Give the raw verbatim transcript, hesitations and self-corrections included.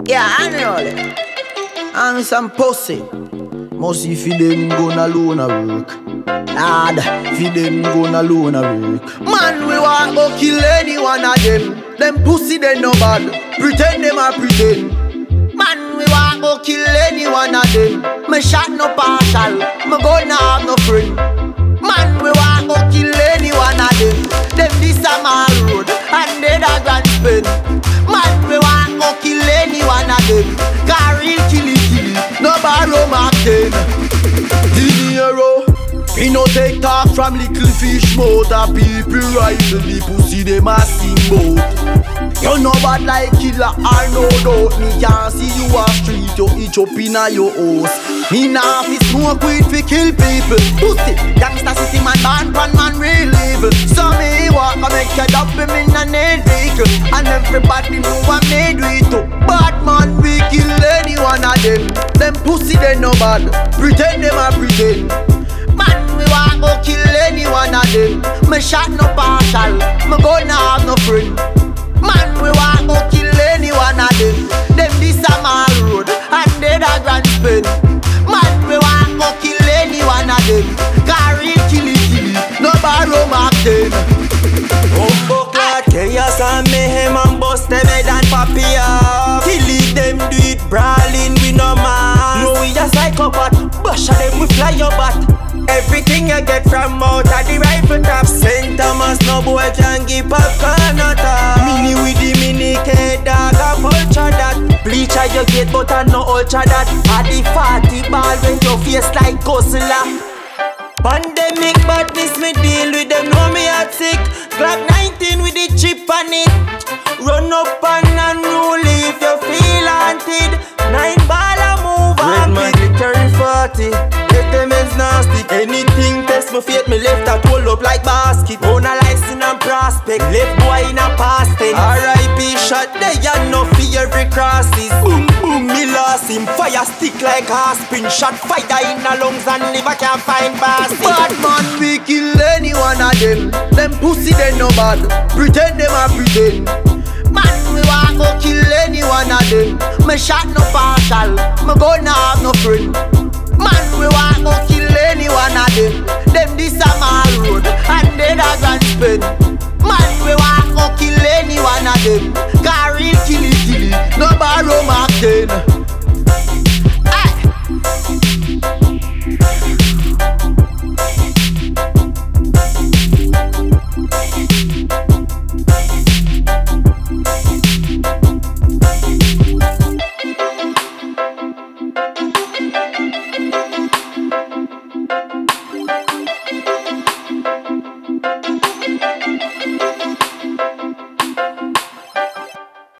Yeah, I know it. I'm some pussy. Must if you them gonna loan a work. Lad, if you them gonna loan a work. Man, we want go kill any one of them. Them pussy they no bad. Pretend them a pretend. Man, we want go kill any one of them. Me shot no partial. Me gonna have no friend. Man, we want go kill any one of them. Them this a mall road and they da grand spend. Man, we want go kill any one of them. Car real killy killy, no borrow mark ten. Dinero, we no take talk from little fish mouth. A people rifle the pussy them a sing bout. You know bad like killer or no doubt. Me can't see you a street, you itch up inna your house. Me nah fi smoke weed fi kill people. Pussy, gangsta city man, born pan man real evil. So me walk and make you dump him in a nail vehicle. And everybody know I made with too. Bad man, we kill any one of them. Them pussy they no bad, pretend them a pretend. Man, we want go kill any one of them. Me shot no partial, me gonna have no friend. Man, we want go kill any one of them. Them this a mall road and they da grand spend. Man, we want go kill any one of them. Car real killy killy, no borrow mark ten. Bumbo clad, chaos and mayhem and bust them head and poppy up. Kill it, them do it brawling, we no man. No, we a psychopath, bash at them, we fly your bat. Everything you get from out of the rifle top. Saint Thomas, no boy can give popcorn or top. Mini with the mini K dog, a vulture that. Bleacher you get but I no ultra that. At the party ball when your face like Godzilla. Pandemic badness me deal with them, know me at sick. Glock nineteen with the chip on it. Run up and unruly if you feel haunted. Nine ball a move on me. Thirty forty, get them ends nasty. Anything test me fate, me left that hold up like basket. Own a license and prospect, left boy in a past tense. R I P shot, they and no fear every crosses. Boom boom, me lost him. Fire stick like Aspin. Shot fire in the lungs and liver can't find pass. Bad man, we kill any one of them. Them pussy they no bad, pretend them a pretend. Man, we want go kill any one of them. Me shot no partial, me gonna have no friend. Man, we want go kill any one of them. Them this a mall road and they da grand spend. Man, we want go kill any one of them. Car real killy killy, no borrow mark ten. Thank you.